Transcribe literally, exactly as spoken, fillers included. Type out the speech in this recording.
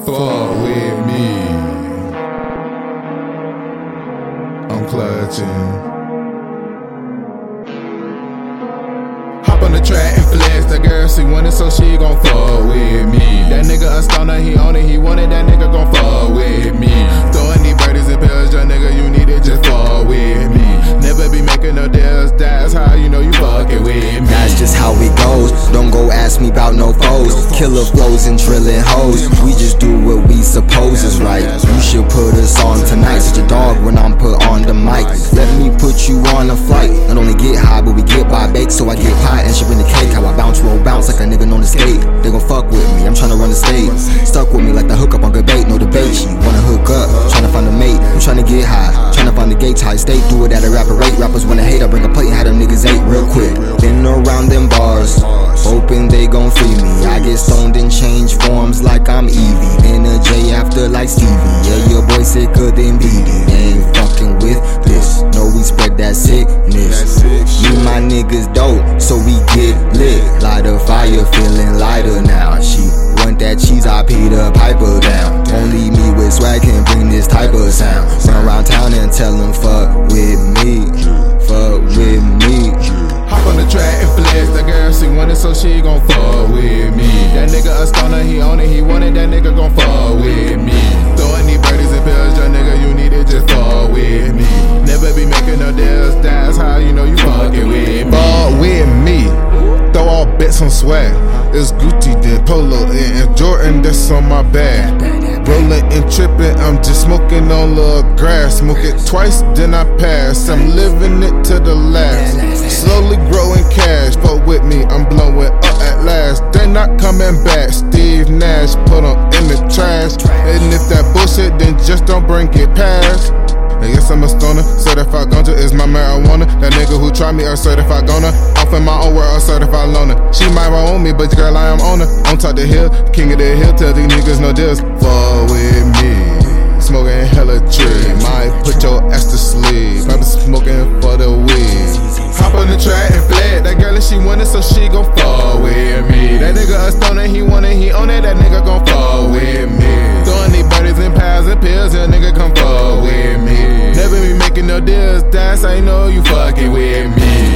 Fuck with me. I'm clutching. Hop on the track and flex. The girl she want it, so she gon' fuck with me. That nigga a stoner, he on it, he want it. That nigga gon' fuck with me. Throwing these birdies and pills, young nigga, you need it, just fuck with me. Never be making no deals, that's how you know you fucking with me. That's just how it goes. Don't go ask me about no foes. Killer flows and drilling hoes. We just do what we suppose is right. You should put us on tonight. Such a dog when I'm put on the mic. Let me put you on a flight. Not only get high, but we get by baked. So I get pie and shipping the cake. How I bounce, roll, bounce like a nigga known to skate. They gon' fuck with me, I'm tryna run the state. Stuck with me like the hookup on good bait, no debate. She wanna hook up, tryna find a mate. I'm tryna get high, tryna find the gates high. State, do it at a rapper rate. Rappers wanna hate, I bring a plate and have them niggas ate real quick. Been around them bars, hoping they gon' free me. I get stoned and change forms like I'm Evie. Then a J after like Stevie. Yeah, your boy sicker than B D. They ain't fucking with this. No, we spread that sickness. Me and my niggas dope, so we get lit. Light a fire, feeling lighter now. She want that cheese, I Peter Piper down. Won't leave me with swag, can bring this type of sound. Run around town and tell them fuck with me, fuck with me. Hop on the track and flex. The girl she want it, so she gon' fuck with me. That nigga a stoner, he on it, he want it. That nigga gon' fuck with me. Throwing these birdies and pills, young nigga, you need it, just fuck with me. Never be making no deals, that's how you know you fucking with me. Fuck with me. Throw all bets on swag. It's Gucci, then Polo, and Jordan, that's on my bag. Rolling and tripping, I'm just smoking on little grass. Smoke it twice, then I pass. I'm living it to the last. Slowly growing cash. Fuck with me, I'm blowing up at last. They not coming back. Steve Nash, put them in the trash. And if that bullshit, then just don't bring it past. I guess I'm a stoner, certified ganja is my marijuana. That nigga who try me a certified goner. Off in my own world, a certified loner. She might own me, but girl, I am on her. On top the hill, king of the hill, tell these niggas no deals. Fuck with me, smoking hella tree. Might put your ass to sleep, I been smoking for the weed. Hop on the track and flat. That girl, she want it, so she gon' fuck with me. That nigga a stoner, he want it, he own it. That nigga gon' fuck with me. Throwing these birdies and pies and pills, that nigga come fuck with me. Never be making no deals, that's how you know you fucking with me.